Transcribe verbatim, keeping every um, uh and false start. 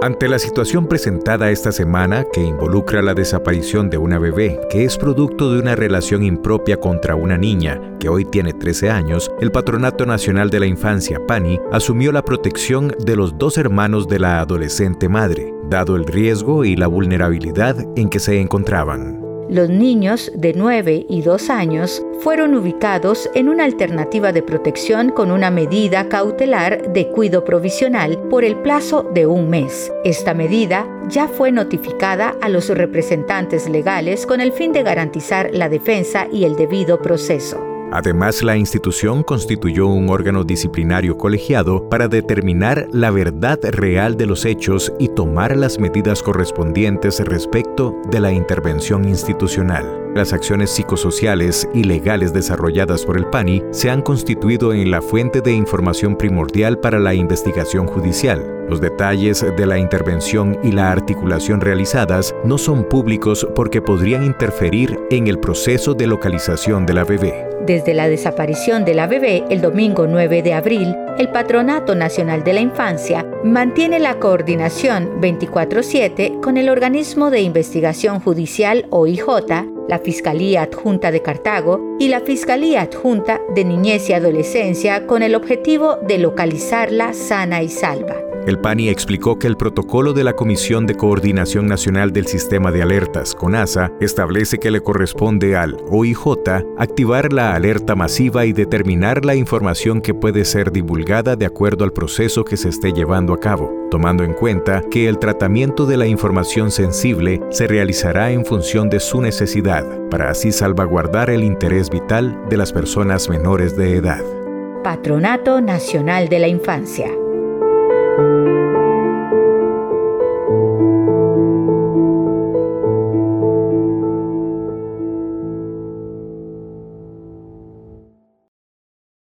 Ante la situación presentada esta semana, que involucra la desaparición de una bebé, que es producto de una relación impropia contra una niña, que hoy tiene trece años, el Patronato Nacional de la Infancia, PANI, asumió la protección de los dos hermanos de la adolescente madre, dado el riesgo y la vulnerabilidad en que se encontraban. Los niños de nueve y dos años fueron ubicados en una alternativa de protección con una medida cautelar de cuidado provisional por el plazo de un mes. Esta medida ya fue notificada a los representantes legales con el fin de garantizar la defensa y el debido proceso. Además, la institución constituyó un órgano disciplinario colegiado para determinar la verdad real de los hechos y tomar las medidas correspondientes respecto de la intervención institucional. Las acciones psicosociales y legales desarrolladas por el PANI se han constituido en la fuente de información primordial para la investigación judicial. Los detalles de la intervención y la articulación realizadas no son públicos porque podrían interferir en el proceso de localización de la bebé. Desde la desaparición de la bebé el domingo nueve de abril, el Patronato Nacional de la Infancia mantiene la coordinación veinticuatro siete con el Organismo de Investigación Judicial O I J, la Fiscalía Adjunta de Cartago y la Fiscalía Adjunta de Niñez y Adolescencia con el objetivo de localizarla sana y salva. El PANI explicó que el protocolo de la Comisión de Coordinación Nacional del Sistema de Alertas, CONASA, establece que le corresponde al O I J activar la alerta masiva y determinar la información que puede ser divulgada de acuerdo al proceso que se esté llevando a cabo, tomando en cuenta que el tratamiento de la información sensible se realizará en función de su necesidad, para así salvaguardar el interés vital de las personas menores de edad. Patronato Nacional de la Infancia.